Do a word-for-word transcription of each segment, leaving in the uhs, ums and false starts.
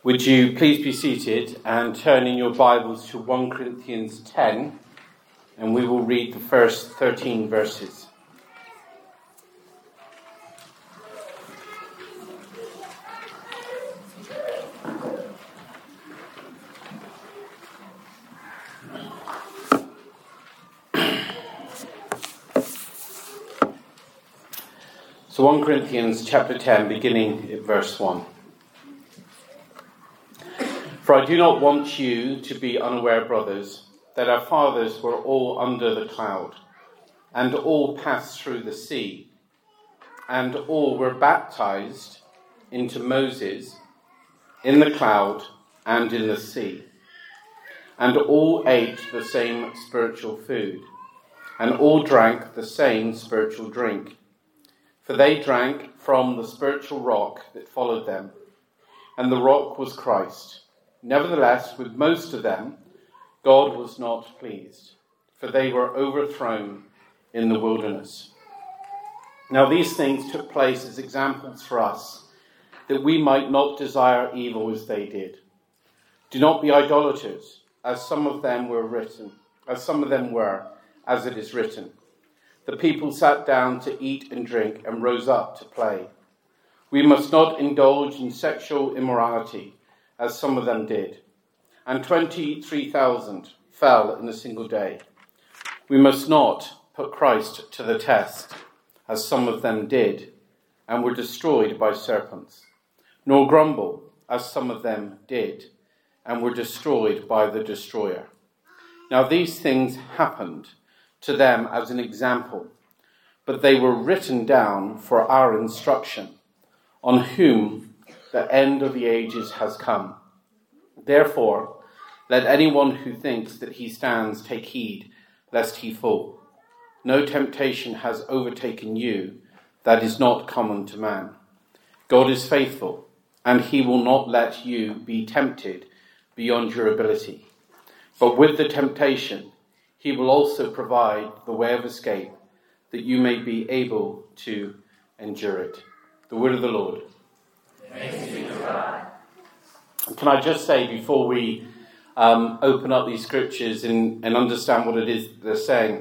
Would you please be seated and turn in your Bibles to First Corinthians ten, and we will read the first thirteen verses. So First Corinthians chapter ten, beginning at verse one. For I do not want you to be unaware, brothers, that our fathers were all under the cloud, and all passed through the sea, and all were baptized into Moses in the cloud and in the sea, and all ate the same spiritual food, and all drank the same spiritual drink. For they drank from the spiritual rock that followed them, and the rock was Christ. Nevertheless, with most of them, God was not pleased, for they were overthrown in the wilderness. Now these things took place as examples for us, that we might not desire evil as they did. Do not be idolaters, as some of them were written, as some of them were, as it is written. The people sat down to eat and drink and rose up to play. We must not indulge in sexual immorality, as some of them did, and twenty-three thousand fell in a single day. We must not put Christ to the test, as some of them did, and were destroyed by serpents, nor grumble, as some of them did, and were destroyed by the destroyer. Now these things happened to them as an example, but they were written down for our instruction, on whom the end of the ages has come. Therefore, let anyone who thinks that he stands take heed, lest he fall. No temptation has overtaken you that is not common to man. God is faithful, and he will not let you be tempted beyond your ability. But with the temptation, he will also provide the way of escape, that you may be able to endure it. The word of the Lord. Thanks be to God. Can I just say, before we um, open up these scriptures and, and understand what it is they're saying,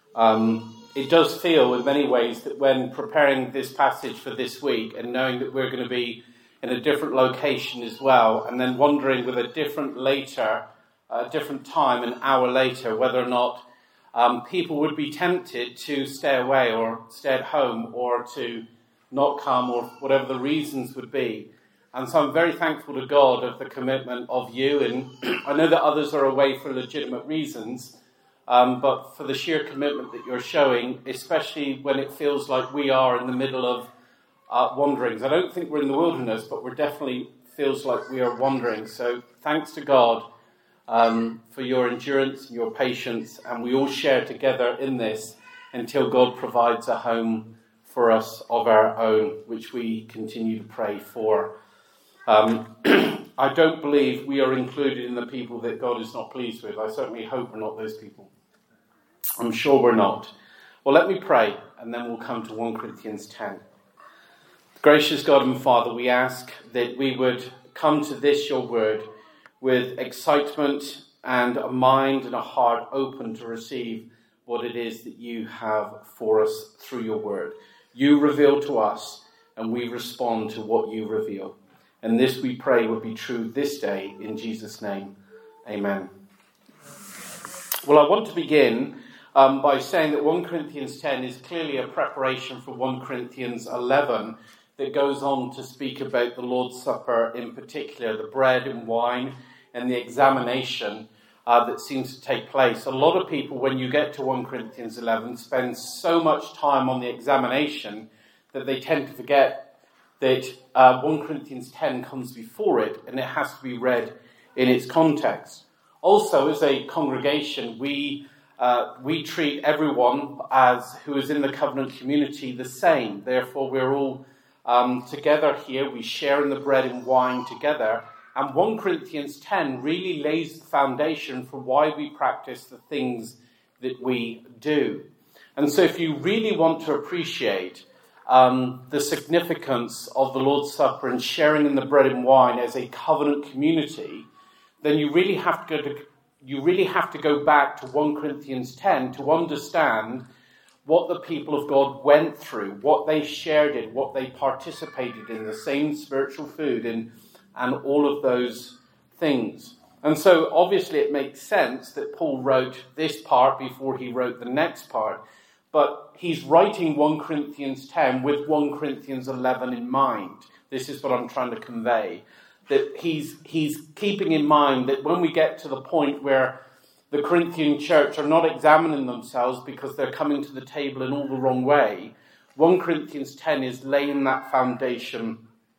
um, it does feel in many ways that when preparing this passage for this week and knowing that we're going to be in a different location as well, and then wondering with a different later, a different time, an hour later, whether or not um, people would be tempted to stay away or stay at home or to not come, or whatever the reasons would be. And so I'm very thankful to God of the commitment of you, and I know that others are away for legitimate reasons, um, but for the sheer commitment that you're showing, especially when it feels like we are in the middle of uh, wanderings. I don't think we're in the wilderness, but we're definitely feels like we are wandering. So thanks to God um, for your endurance and your patience, and we all share together in this until God provides a home for us of our own, which we continue to pray for. Um, I don't believe we are included in the people that God is not pleased with. I certainly hope we're not those people. I'm sure we're not. Well, let me pray, and then we'll come to First Corinthians ten. Gracious God and Father, we ask that we would come to this, your word, with excitement and a mind and a heart open to receive what it is that you have for us through your word. You reveal to us, and we respond to what you reveal. And this, we pray, would be true this day, in Jesus' name. Amen. Well, I want to begin um, by saying that First Corinthians ten is clearly a preparation for First Corinthians eleven that goes on to speak about the Lord's Supper in particular, the bread and wine and the examination uh, that seems to take place. A lot of people, when you get to First Corinthians eleven, spend so much time on the examination that they tend to forget that uh, First Corinthians ten comes before it, and it has to be read in its context. Also, as a congregation, we uh, we treat everyone as who is in the covenant community the same. Therefore, we're all um, together here. We share in the bread and wine together. And First Corinthians ten really lays the foundation for why we practice the things that we do. And so if you really want to appreciate um, the significance of the Lord's Supper and sharing in the bread and wine as a covenant community, then you really have to go to, you really have to go back to First Corinthians ten to understand what the people of God went through, what they shared in, what they participated in, the same spiritual food and, and all of those things. And so obviously it makes sense that Paul wrote this part before he wrote the next part. But he's writing First Corinthians ten with First Corinthians eleven in mind. This is what I'm trying to convey. That he's he's keeping in mind that when we get to the point where the Corinthian church are not examining themselves because they're coming to the table in all the wrong way, First Corinthians ten is laying that foundation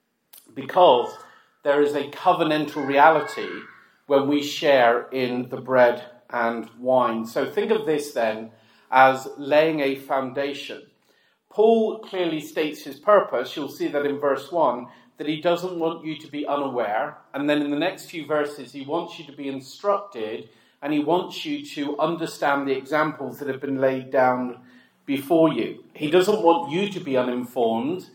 because there is a covenantal reality when we share in the bread and wine. So think of this then as laying a foundation. Paul clearly states his purpose. You'll see that in verse one, that he doesn't want you to be unaware. And then in the next few verses, he wants you to be instructed and he wants you to understand the examples that have been laid down before you. He doesn't want you to be uninformed.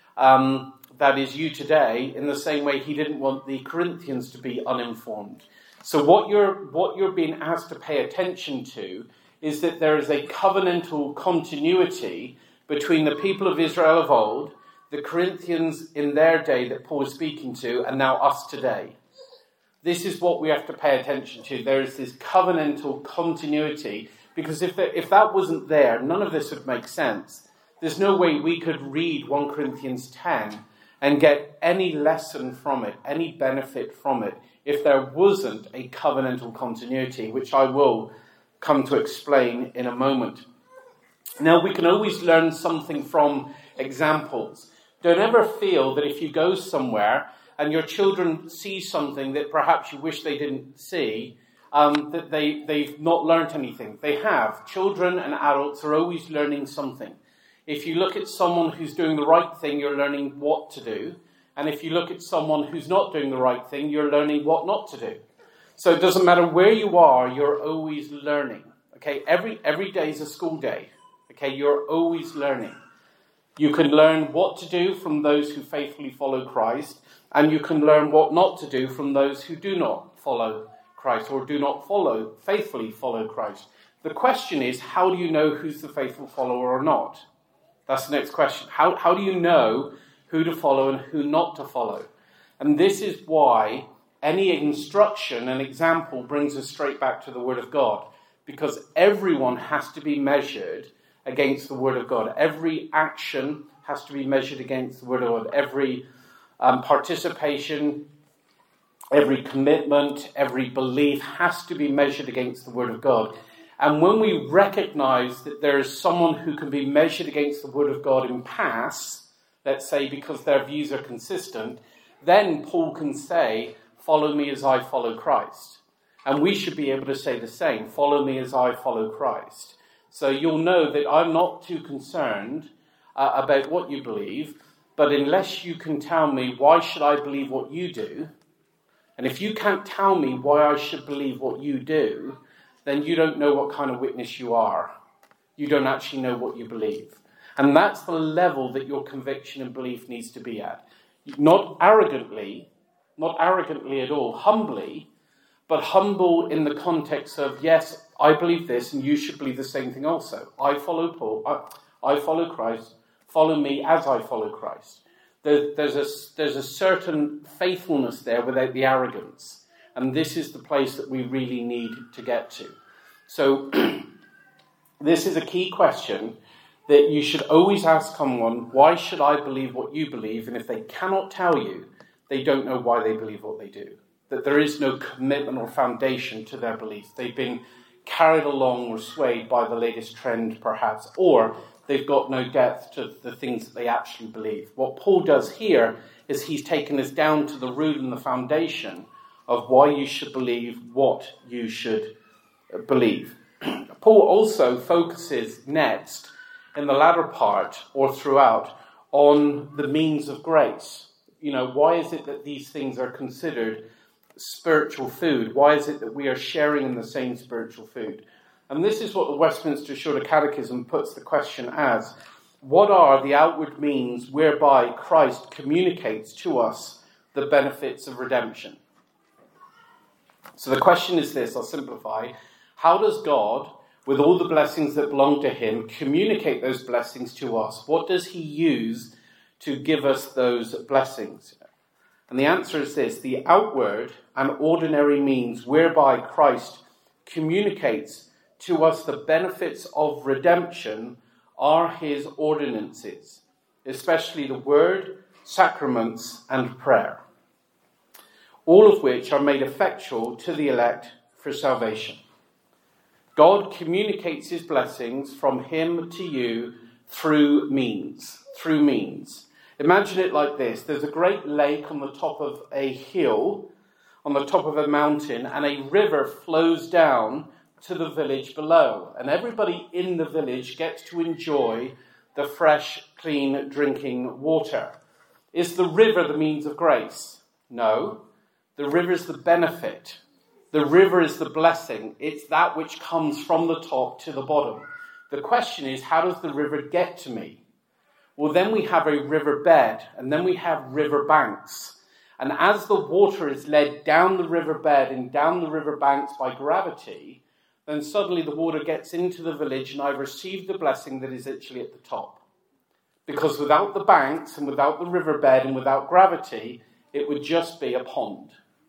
Um, that is you today, in the same way he didn't want the Corinthians to be uninformed. So what you're, what you're being asked to pay attention to is that there is a covenantal continuity between the people of Israel of old, the Corinthians in their day that Paul is speaking to, and now us today. This is what we have to pay attention to. There is this covenantal continuity, because if there, if that wasn't there, none of this would make sense. There's no way we could read First Corinthians ten and get any lesson from it, any benefit from it, if there wasn't a covenantal continuity, which I will come to explain in a moment. Now, we can always learn something from examples. Don't ever feel that if you go somewhere and your children see something that perhaps you wish they didn't see, um, that they, they've not learnt anything. They have. Children and adults are always learning something. If you look at someone who's doing the right thing, you're learning what to do. And if you look at someone who's not doing the right thing, you're learning what not to do. So it doesn't matter where you are, you're always learning. Okay, every every day is a school day. Okay, you're always learning. You can learn what to do from those who faithfully follow Christ, and you can learn what not to do from those who do not follow Christ or do not follow, faithfully follow Christ. The question is, how do you know who's the faithful follower or not? That's the next question. How how do you know who to follow and who not to follow? And this is why any instruction and example brings us straight back to the Word of God, because everyone has to be measured against the Word of God. Every action has to be measured against the Word of God. Every um, participation, every commitment, every belief has to be measured against the Word of God. And when we recognize that there is someone who can be measured against the Word of God in pass, let's say because their views are consistent, then Paul can say, follow me as I follow Christ. And we should be able to say the same, follow me as I follow Christ. So you'll know that I'm not too concerned uh, about what you believe, but unless you can tell me why should I believe what you do, and if you can't tell me why I should believe what you do, then you don't know what kind of witness you are. You don't actually know what you believe. And that's the level that your conviction and belief needs to be at. Not arrogantly, not arrogantly at all, humbly, but humble in the context of, yes, I believe this, and you should believe the same thing also. I follow Paul, I, I follow Christ, follow me as I follow Christ. There, there's, a, there's a certain faithfulness there without the arrogance. And this is the place that we really need to get to. So this is a key question that you should always ask someone, why should I believe what you believe? And if they cannot tell you, they don't know why they believe what they do. That there is no commitment or foundation to their belief. They've been carried along or swayed by the latest trend, perhaps, or they've got no depth to the things that they actually believe. What Paul does here is he's taken us down to the root and the foundation of why you should believe what you should believe. Paul also focuses next, in the latter part, or throughout, on the means of grace. You know, why is it that these things are considered spiritual food? Why is it that we are sharing in the same spiritual food? And this is what the Westminster Shorter Catechism puts the question as. What are the outward means whereby Christ communicates to us the benefits of redemption? So the question is this, I'll simplify. How does God, with all the blessings that belong to him, communicate those blessings to us? What does he use to give us those blessings? And the answer is this: the outward and ordinary means whereby Christ communicates to us the benefits of redemption are his ordinances, especially the word, sacraments, and prayer, all of which are made effectual to the elect for salvation. God communicates his blessings from him to you through means, through means. Imagine it like this. There's a great lake on the top of a hill, on the top of a mountain, and a river flows down to the village below. And everybody in the village gets to enjoy the fresh, clean drinking water. Is the river the means of grace? No. The river is the benefit. The river is the blessing. It's that which comes from the top to the bottom. The question is, how does the river get to me? Well, then we have a river bed, and then we have river banks. And as the water is led down the river bed and down the river banks by gravity, then suddenly the water gets into the village, and I've received the blessing that is actually at the top. Because without the banks and without the riverbed and without gravity, it would just be a pond.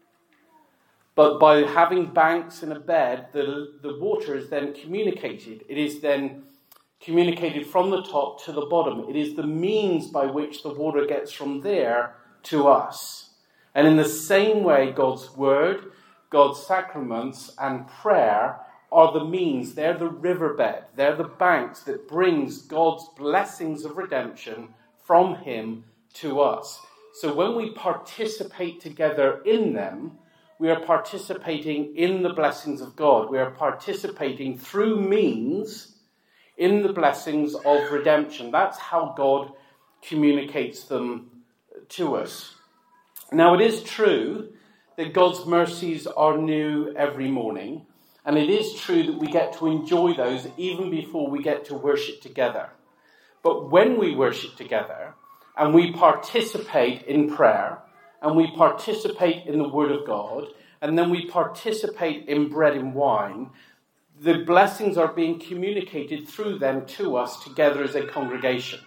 But by having banks and a bed, the, the water is then communicated. It is then communicated from the top to the bottom. It is the means by which the water gets from there to us. And in the same way, God's word, God's sacraments, and prayer are the means. They're the riverbed. They're the banks that brings God's blessings of redemption from him to us. So when we participate together in them, we are participating in the blessings of God. We are participating through means in the blessings of redemption. That's how God communicates them to us. Now, it is true that God's mercies are new every morning. And it is true that we get to enjoy those even before we get to worship together. But when we worship together and we participate in prayer and we participate in the Word of God and then we participate in bread and wine, the blessings are being communicated through them to us together as a congregation.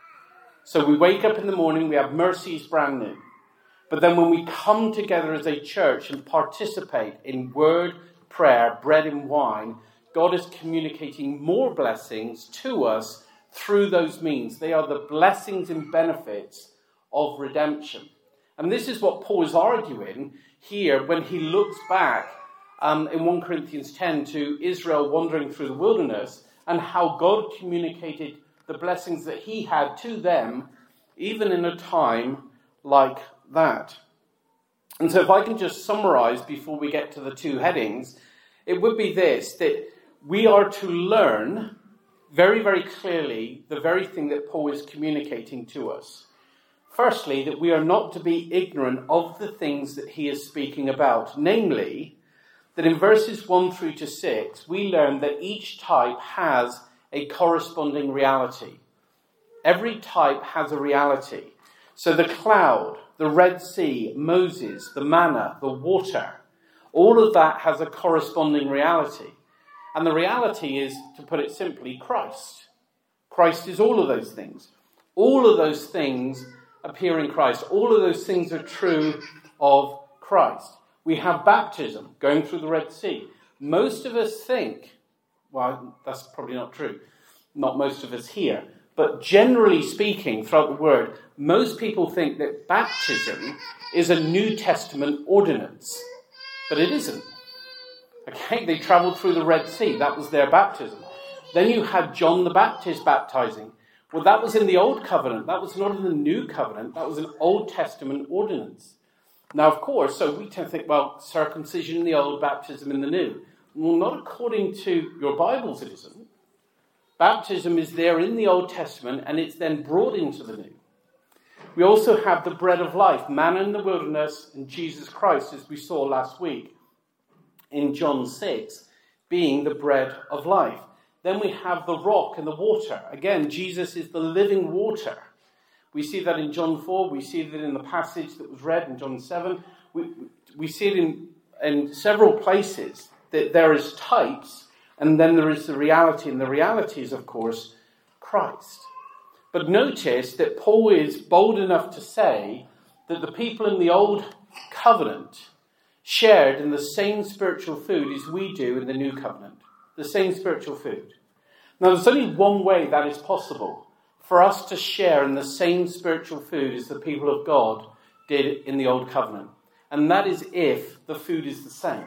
So we wake up in the morning, we have mercies brand new. But then when we come together as a church and participate in word, prayer, bread and wine, God is communicating more blessings to us through those means. They are the blessings and benefits of redemption. And this is what Paul is arguing here when he looks back um, in First Corinthians ten to Israel wandering through the wilderness and how God communicated the blessings that he had to them even in a time like that. And so if I can just summarize before we get to the two headings, it would be this, that we are to learn very, very clearly the very thing that Paul is communicating to us. Firstly, that we are not to be ignorant of the things that he is speaking about. Namely, that in verses one through to six, we learn that each type has a corresponding reality. Every type has a reality. So the cloud, the Red Sea, Moses, the manna, the water, all of that has a corresponding reality. And the reality is, to put it simply, Christ. Christ is all of those things. All of those things appear in Christ. All of those things are true of Christ. We have baptism going through the Red Sea. Most of us think, well, that's probably not true. Not most of us here. But generally speaking, throughout the word, most people think that baptism is a New Testament ordinance. But it isn't. Okay, they travelled through the Red Sea. That was their baptism. Then you had John the Baptist baptizing. Well, that was in the Old Covenant. That was not in the New Covenant. That was an Old Testament ordinance. Now, of course, so we tend to think, well, circumcision in the Old, baptism in the New. Well, not according to your Bibles, it isn't. Baptism is there in the Old Testament, and it's then brought into the New. We also have the bread of life, manna in the wilderness, and Jesus Christ, as we saw last week in John six, being the bread of life. Then we have the rock and the water. Again, Jesus is the living water. We see that in John four. We see that in the passage that was read in John seven. We, we see it in, in several places that there is types and then there is the reality. And the reality is, of course, Christ. But notice that Paul is bold enough to say that the people in the old covenant shared in the same spiritual food as we do in the new covenant. The same spiritual food. Now, there's only one way that is possible. For us to share in the same spiritual food as the people of God did in the old covenant. And that is if the food is the same.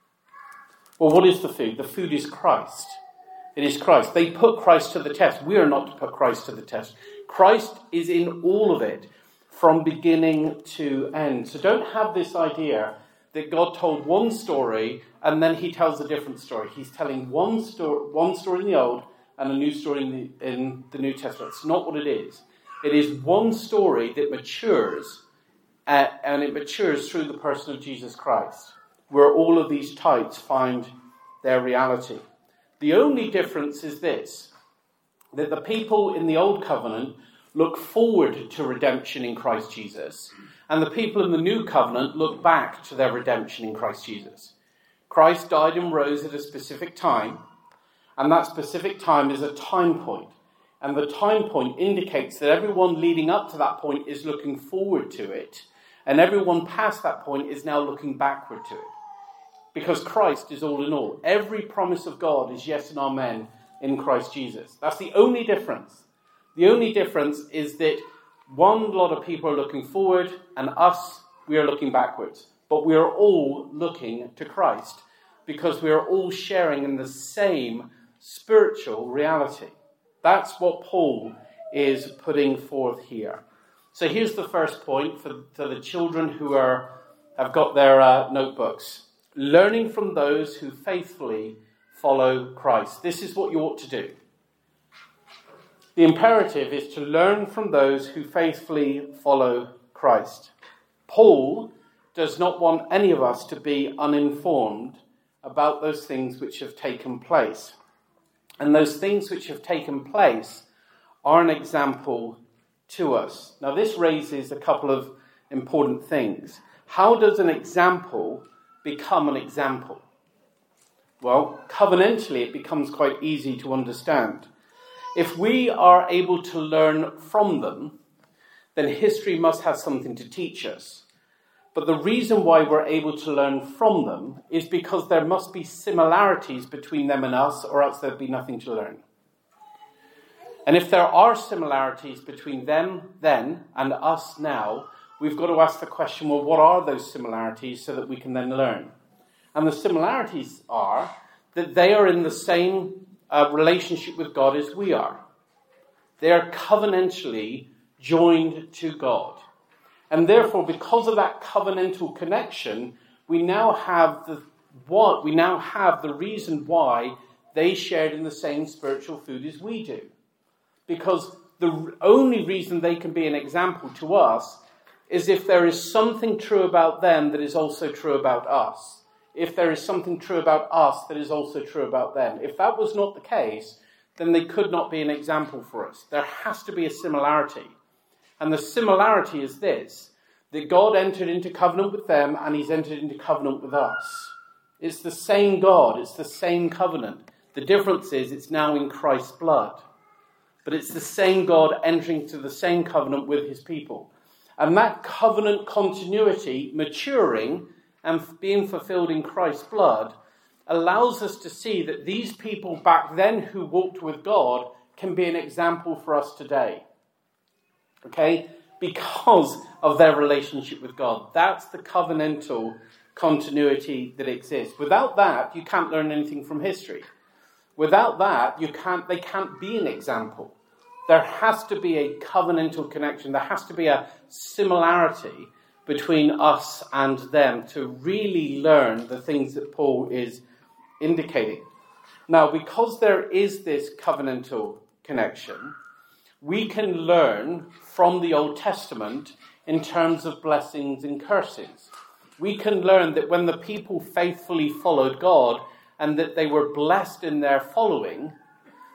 Well, what is the food? The food is Christ. It is Christ. They put Christ to the test. We are not to put Christ to the test. Christ is in all of it from beginning to end. So don't have this idea that God told one story and then he tells a different story. He's telling one story, one story in the Old and a new story in the, in the New Testament. It's not what it is. It is one story that matures, uh, and it matures through the person of Jesus Christ, where all of these types find their reality. The only difference is this, that the people in the Old Covenant look forward to redemption in Christ Jesus, and the people in the New Covenant look back to their redemption in Christ Jesus. Christ died and rose at a specific time, and that specific time is a time point. And the time point indicates that everyone leading up to that point is looking forward to it, and everyone past that point is now looking backward to it. Because Christ is all in all. Every promise of God is yes and amen in Christ Jesus. That's the only difference. The only difference is that one lot of people are looking forward, and us, we are looking backwards. But we are all looking to Christ, because we are all sharing in the same spiritual reality. That's what Paul is putting forth here. So here's the first point for, for the children who are have got their uh, notebooks. Learning from those who faithfully follow Christ. This is what you ought to do. The imperative is to learn from those who faithfully follow Christ. Paul does not want any of us to be uninformed about those things which have taken place. And those things which have taken place are an example to us. Now, this raises a couple of important things. How does an example become an example? Well, covenantally, it becomes quite easy to understand. If we are able to learn from them, then history must have something to teach us. But the reason why we're able to learn from them is because there must be similarities between them and us, or else there'd be nothing to learn. And if there are similarities between them then and us now, we've got to ask the question, well, what are those similarities so that we can then learn? And the similarities are that they are in the same uh, relationship with God as we are. They are covenantally joined to God. And therefore, because of that covenantal connection, we now have the what we now have the reason why they shared in the same spiritual food as we do. Because the only reason they can be an example to us is if there is something true about them that is also true about us. If there is something true about us that is also true about them. If that was not the case, then they could not be an example for us. There has to be a similarity. And the similarity is this, that God entered into covenant with them and he's entered into covenant with us. It's the same God, it's the same covenant. The difference is it's now in Christ's blood. But it's the same God entering into the same covenant with his people. And that covenant continuity maturing and being fulfilled in Christ's blood allows us to see that these people back then who walked with God can be an example for us today. Okay? Because of their relationship with God. That's the covenantal continuity that exists. Without that, you can't learn anything from history. Without that, you can't. They can't be an example. There has to be a covenantal connection. There has to be a similarity between us and them to really learn the things that Paul is indicating. Now, because there is this covenantal connection, we can learn from the Old Testament in terms of blessings and curses. We can learn that when the people faithfully followed God and that they were blessed in their following,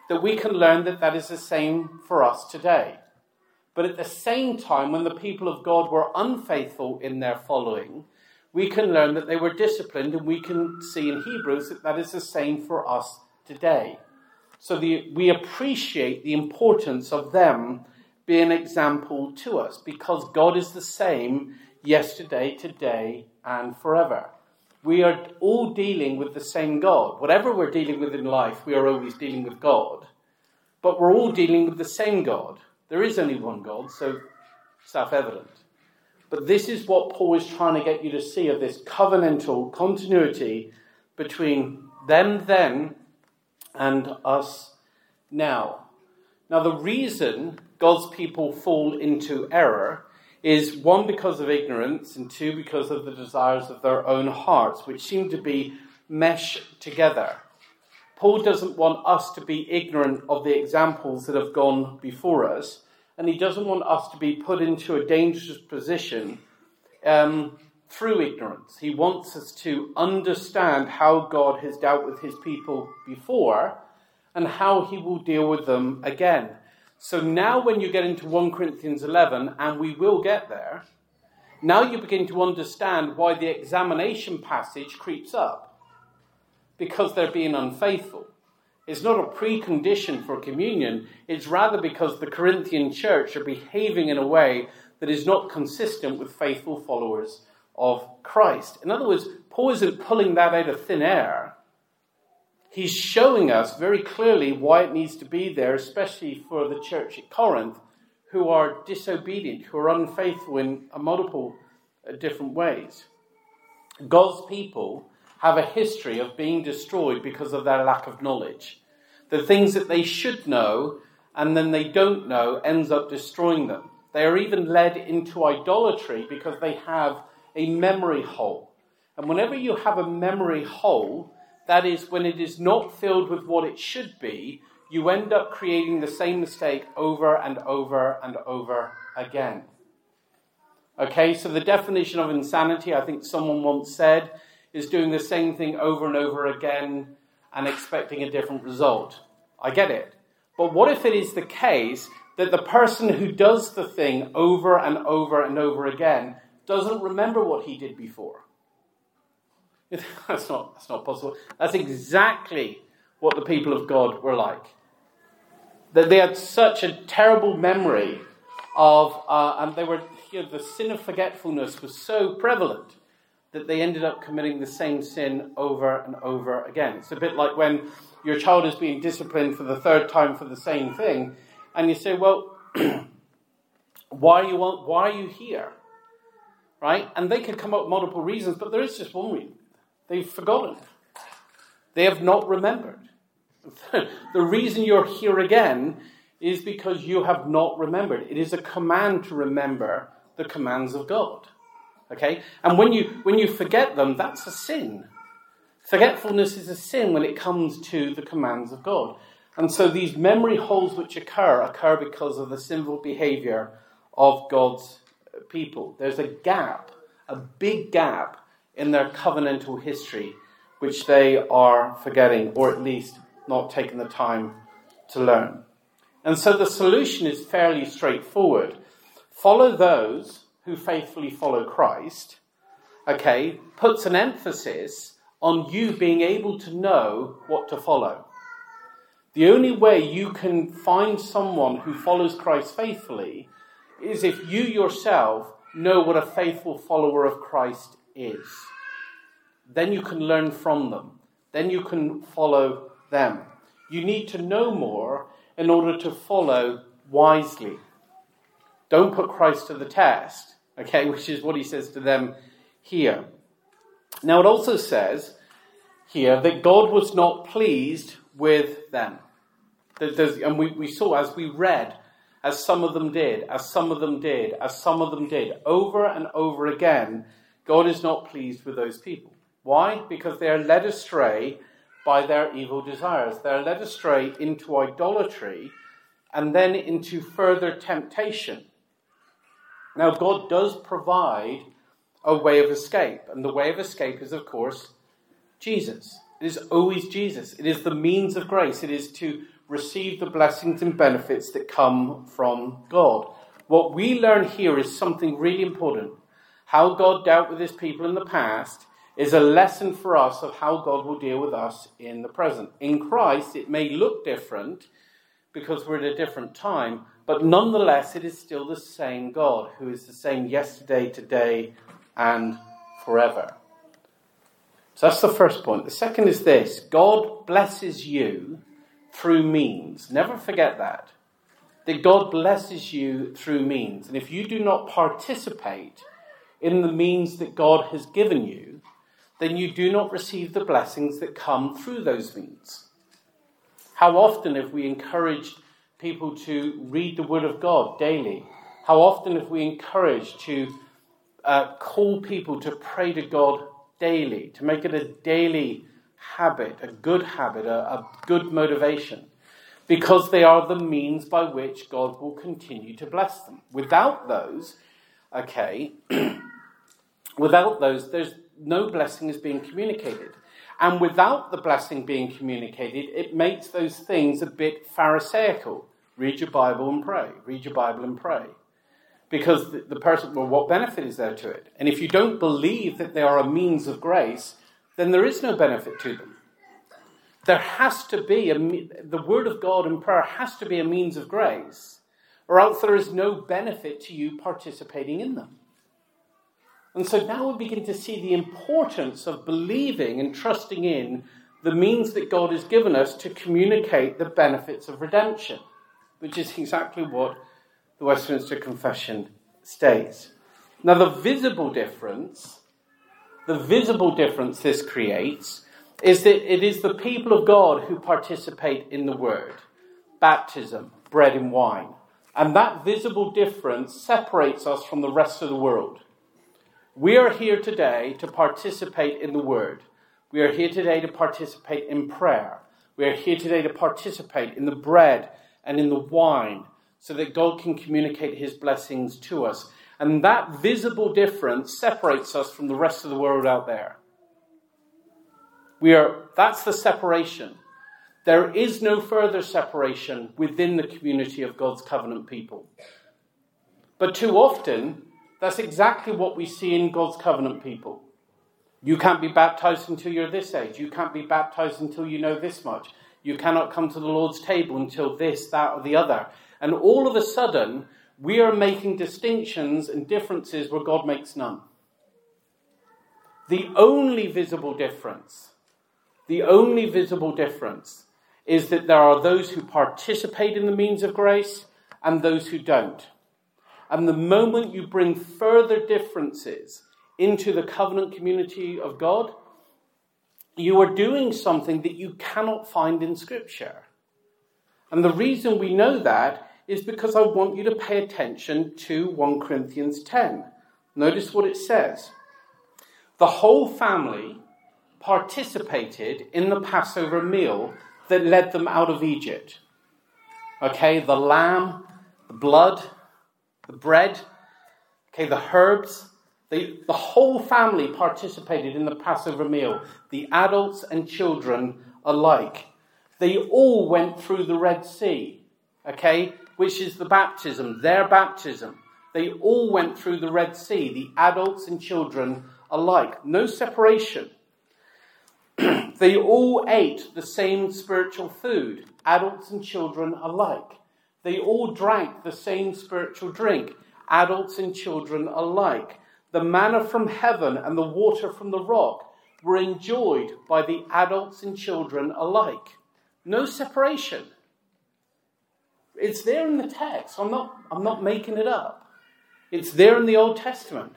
that we can learn that that is the same for us today. But at the same time, when the people of God were unfaithful in their following, we can learn that they were disciplined, and we can see in Hebrews that that is the same for us today. So the, we appreciate the importance of them being an example to us, because God is the same yesterday, today, and forever. We are all dealing with the same God. Whatever we're dealing with in life, we are always dealing with God. But we're all dealing with the same God. There is only one God, so self-evident. But this is what Paul is trying to get you to see, of this covenantal continuity between them then and us now. Now, the reason God's people fall into error is, one, because of ignorance, and two, because of the desires of their own hearts, which seem to be meshed together. Paul doesn't want us to be ignorant of the examples that have gone before us, and he doesn't want us to be put into a dangerous position um, through ignorance. He wants us to understand how God has dealt with his people before and how he will deal with them again. So now when you get into First Corinthians eleven, and we will get there, now you begin to understand why the examination passage creeps up. Because they're being unfaithful. It's not a precondition for communion. It's rather because the Corinthian church are behaving in a way that is not consistent with faithful followers of Christ. In other words, Paul isn't pulling that out of thin air. He's showing us very clearly why it needs to be there, especially for the church at Corinth, who are disobedient, who are unfaithful in multiple different ways. God's people have a history of being destroyed because of their lack of knowledge. The things that they should know and then they don't know ends up destroying them. They are even led into idolatry because they have a memory hole. And whenever you have a memory hole, that is, when it is not filled with what it should be, you end up creating the same mistake over and over and over again. Okay, so the definition of insanity, I think someone once said, is doing the same thing over and over again and expecting a different result. I get it. But what if it is the case that the person who does the thing over and over and over again doesn't remember what he did before? That's not, that's not possible. That's exactly what the people of God were like. That they had such a terrible memory of, uh, and they were, you know, the sin of forgetfulness was so prevalent that they ended up committing the same sin over and over again. It's a bit like when your child is being disciplined for the third time for the same thing, and you say, well, why are you why are you here? Right? And they could come up with multiple reasons, but there is just one reason. They've forgotten. They have not remembered. The reason you're here again is because you have not remembered. It is a command to remember the commands of God. Okay? And when you when you forget them, that's a sin. Forgetfulness is a sin when it comes to the commands of God. And so these memory holes which occur, occur because of the sinful behavior of God's people. There's a gap, a big gap in their covenantal history, which they are forgetting, or at least not taking the time to learn. And so the solution is fairly straightforward. Follow those who faithfully follow Christ, okay, puts an emphasis on you being able to know what to follow. The only way you can find someone who follows Christ faithfully is if you yourself know what a faithful follower of Christ is. Then you can learn from them. Then you can follow them. You need to know more in order to follow wisely. Don't put Christ to the test, okay, which is what he says to them here. Now it also says here that God was not pleased with them. There's, and we, we saw as we read, as some of them did, as some of them did, as some of them did, over and over again, God is not pleased with those people. Why? Because they are led astray by their evil desires. They are led astray into idolatry and then into further temptation. Now, God does provide a way of escape. And the way of escape is, of course, Jesus. It is always Jesus. It is the means of grace. It is to receive the blessings and benefits that come from God. What we learn here is something really important. How God dealt with his people in the past is a lesson for us of how God will deal with us in the present. In Christ, it may look different because we're at a different time, but nonetheless, it is still the same God who is the same yesterday, today, and forever. So that's the first point. The second is this: God blesses you through means. Never forget that. That God blesses you through means. And if you do not participate in the means that God has given you, then you do not receive the blessings that come through those means. How often have we encouraged people to read the Word of God daily? How often have we encouraged to uh, call people to pray to God daily, to make it a daily habit, a good habit, a, a good motivation? Because they are the means by which God will continue to bless them. Without those, okay, without those, there's no blessing is being communicated. And without the blessing being communicated, it makes those things a bit pharisaical. Read your Bible and pray. Read your Bible and pray. Because the, the person, well, what benefit is there to it? And if you don't believe that they are a means of grace, then there is no benefit to them. There has to be, a, the Word of God and prayer has to be a means of grace, or else there is no benefit to you participating in them. And so now we begin to see the importance of believing and trusting in the means that God has given us to communicate the benefits of redemption, which is exactly what the Westminster Confession states. Now the visible difference, the visible difference this creates is that it is the people of God who participate in the Word, baptism, bread and wine. And that visible difference separates us from the rest of the world. We are here today to participate in the Word. We are here today to participate in prayer. We are here today to participate in the bread and in the wine so that God can communicate his blessings to us. And that visible difference separates us from the rest of the world out there. We are, that's the separation. There is no further separation within the community of God's covenant people. But too often, that's exactly what we see in God's covenant people. You can't be baptized until you're this age. You can't be baptized until you know this much. You cannot come to the Lord's table until this, that, or the other. And all of a sudden, we are making distinctions and differences where God makes none. The only visible difference The only visible difference is that there are those who participate in the means of grace and those who don't. And the moment you bring further differences into the covenant community of God, you are doing something that you cannot find in Scripture. And the reason we know that is because I want you to pay attention to First Corinthians ten. Notice what it says. The whole family participated in the Passover meal that led them out of Egypt. Okay, the lamb, the blood, the bread, okay, the herbs, the, the whole family participated in the Passover meal, the adults and children alike. They all went through the Red Sea, okay, which is the baptism, their baptism. They all went through the Red Sea, the adults and children alike. No separation. They all ate the same spiritual food, adults and children alike. They all drank the same spiritual drink, adults and children alike. The manna from heaven and the water from the rock were enjoyed by the adults and children alike. No separation. It's there in the text. I'm not, I'm not making it up. It's there in the Old Testament.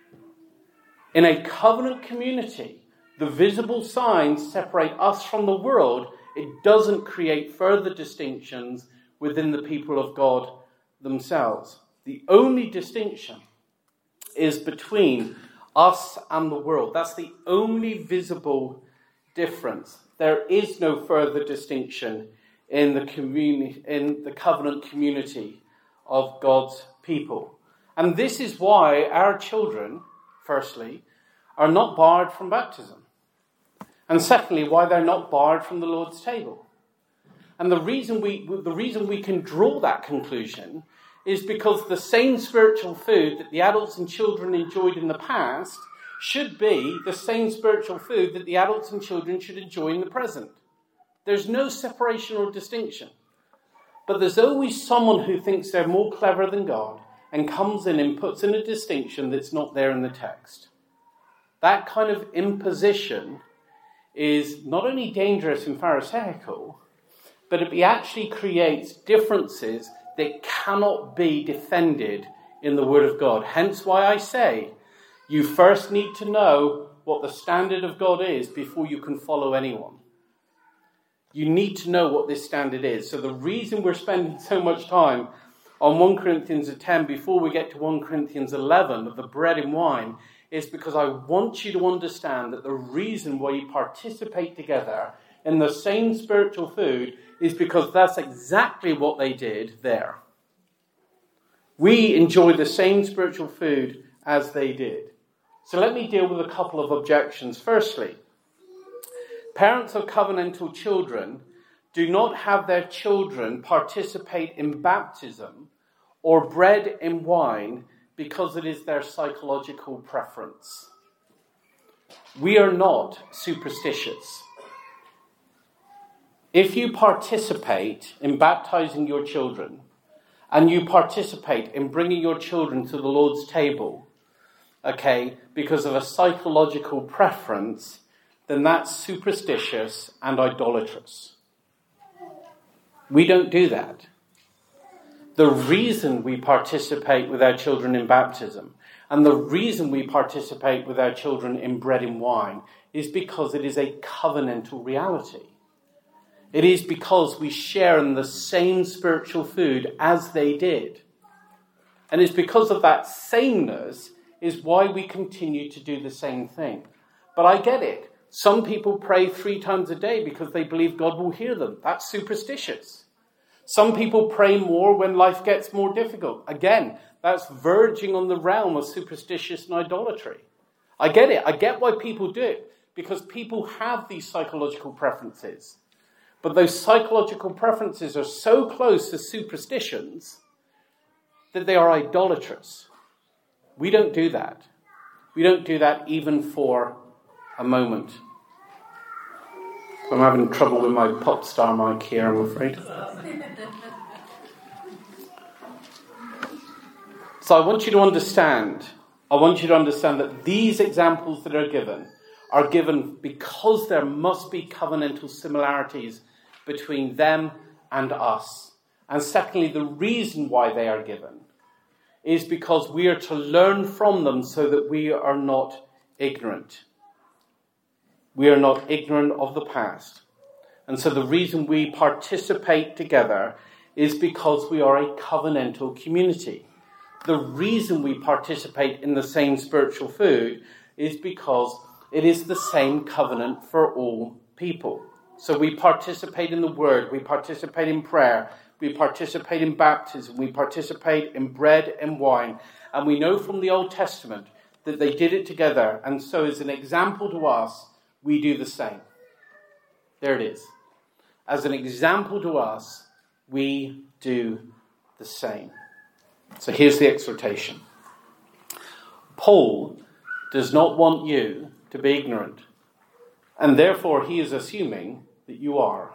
In a covenant community, the visible signs separate us from the world. It doesn't create further distinctions within the people of God themselves. The only distinction is between us and the world. That's the only visible difference. There is no further distinction in the communi- in the covenant community of God's people. And this is why our children, firstly, are not barred from baptism. And secondly, why they're not barred from the Lord's table. And the reason we the reason we can draw that conclusion is because the same spiritual food that the adults and children enjoyed in the past should be the same spiritual food that the adults and children should enjoy in the present. There's no separation or distinction. But there's always someone who thinks they're more clever than God and comes in and puts in a distinction that's not there in the text. That kind of imposition is not only dangerous and pharisaical, but it actually creates differences that cannot be defended in the Word of God. Hence why I say you first need to know what the standard of God is before you can follow anyone. You need to know what this standard is. So the reason we're spending so much time on First Corinthians ten before we get to First Corinthians eleven of the bread and wine is because I want you to understand that the reason why you participate together in the same spiritual food is because that's exactly what they did there. We enjoy the same spiritual food as they did. So let me deal with a couple of objections. Firstly, parents of covenantal children do not have their children participate in baptism or bread and wine because it is their psychological preference. We are not superstitious. If you participate in baptizing your children and you participate in bringing your children to the Lord's table, okay, because of a psychological preference, then that's superstitious and idolatrous. We don't do that. The reason we participate with our children in baptism and the reason we participate with our children in bread and wine is because it is a covenantal reality. It is because we share in the same spiritual food as they did. And it's because of that sameness is why we continue to do the same thing. But I get it. Some people pray three times a day because they believe God will hear them. That's superstitious. Some people pray more when life gets more difficult. Again, that's verging on the realm of superstitious and idolatry. I get it. I get why people do it. Because people have these psychological preferences. But those psychological preferences are so close to superstitions that they are idolatrous. We don't do that. We don't do that even for a moment. I'm having trouble with my pop star mic here, I'm afraid. So I want you to understand, I want you to understand that these examples that are given are given because there must be covenantal similarities between them and us. And secondly, the reason why they are given is because we are to learn from them so that we are not ignorant. We are not ignorant of the past. And so the reason we participate together is because we are a covenantal community. The reason we participate in the same spiritual food is because it is the same covenant for all people. So we participate in the word, we participate in prayer, we participate in baptism, we participate in bread and wine. And we know from the Old Testament that they did it together. And so as an example to us, we do the same. There it is. As an example to us, we do the same. So here's the exhortation. Paul does not want you to be ignorant. And therefore he is assuming that you are.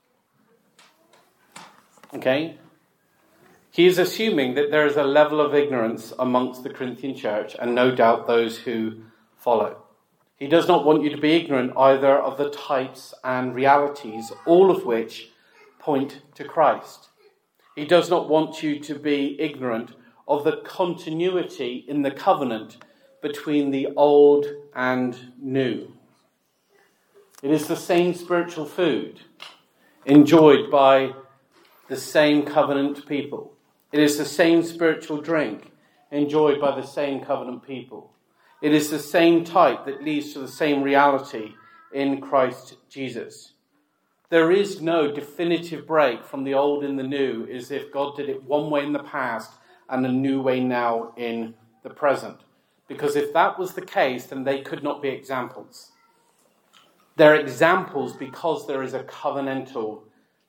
Okay? He is assuming that there is a level of ignorance amongst the Corinthian church and no doubt those who follow. He does not want you to be ignorant either of the types and realities, all of which point to Christ. He does not want you to be ignorant of the continuity in the covenant between the old and new. It is the same spiritual food enjoyed by the same covenant people. It is the same spiritual drink enjoyed by the same covenant people. It is the same type that leads to the same reality in Christ Jesus. There is no definitive break from the old and the new, as if God did it one way in the past and a new way now in the present. Because if that was the case, then they could not be examples. They're examples because there is a covenantal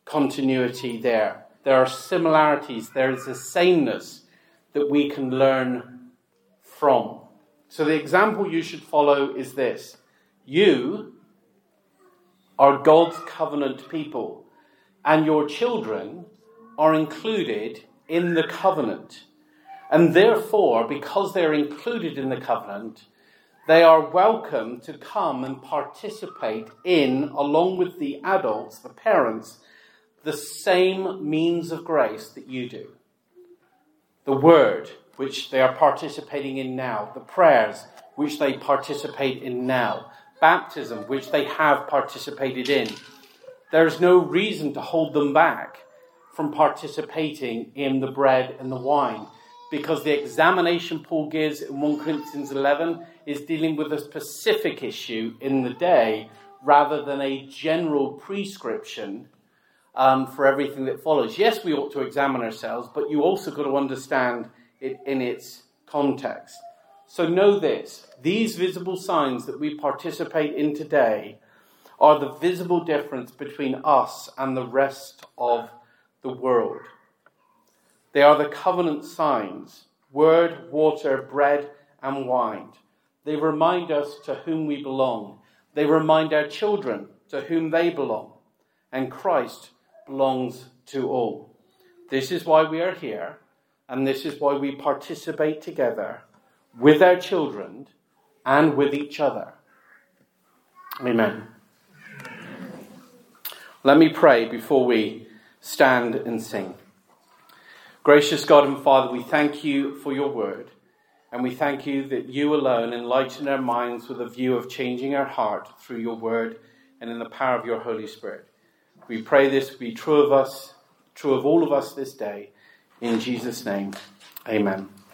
continuity there. There are similarities. There is a sameness that we can learn from. So the example you should follow is this. You are God's covenant people, and your children are included in the covenant. And therefore, because they're included in the covenant, they are welcome to come and participate in, along with the adults, the parents, the same means of grace that you do. The word, which they are participating in now. The prayers, which they participate in now. Baptism, which they have participated in. There is no reason to hold them back from participating in the bread and the wine, because the examination Paul gives in First Corinthians eleven is dealing with a specific issue in the day rather than a general prescription um, for everything that follows. Yes, we ought to examine ourselves, but you also got to understand it in its context. So know this, these visible signs that we participate in today are the visible difference between us and the rest of the world. They are the covenant signs, word, water, bread, and wine. They remind us to whom we belong. They remind our children to whom they belong. And Christ belongs to all. This is why we are here, and this is why we participate together with our children and with each other. Amen. Let me pray before we stand and sing. Gracious God and Father, we thank you for your word, and we thank you that you alone enlighten our minds with a view of changing our heart through your word and in the power of your Holy Spirit. We pray this be true of us, true of all of us this day. In Jesus' name, amen.